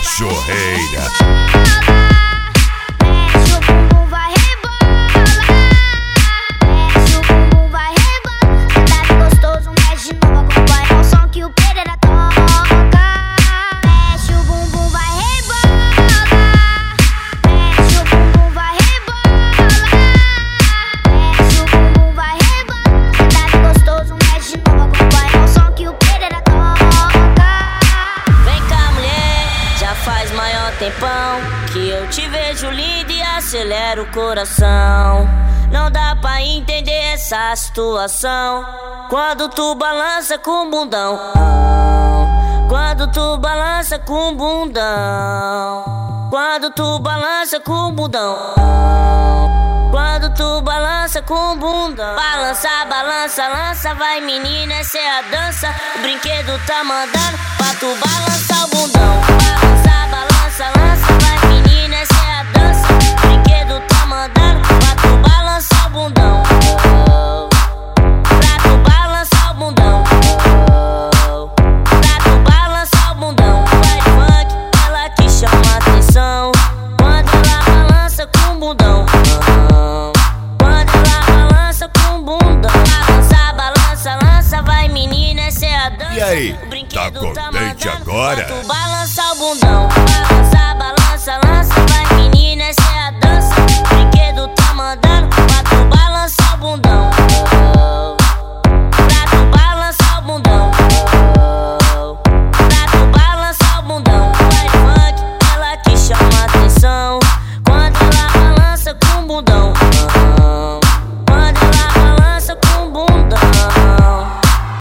cachorreira. Mexe o bumbum, vai rebola. Mexe o bumbum, vai rebola. Tá que gostoso, mexe de novo. Acompanha o som que o Pereira toca. Mexe o bumbum, vai rebola. Mexe o bumbum, vai rebola. Mexe o bumbum, vai rebola. Tá que gostoso, mexe de novo. Acompanha o som que o Pereira toca. Vem cá, mulher, já faz maior tempão que eu te vejo linda e acelera o coração. Não dá pra entender essa situação quando tu balança com o bundão. Quando tu balança com o bundão. Quando tu balança com o bundão. Quando tu balança com o bundão. Balança, balança, lança, vai menina, essa é a dança. O brinquedo tá mandando pra tu balançar o bundão. Balança, balança, lança, vai menina, essa é a dança. O brinquedo tá mandando pra tu balançar o bundão. Pra tu balançar o bundão. Pra tu balançar o bundão. Vai funk, ela que chama atenção quando ela balança com o bundão. Quando ela balança com o bundão. Balança, balança, lança, vai menina, essa é a dança. E aí, O tá brinquedo contente mandando agora? pra tu balançar o bundão. Balança, balança, lança, vai menina, essa é a dança. O brinquedo tá mandando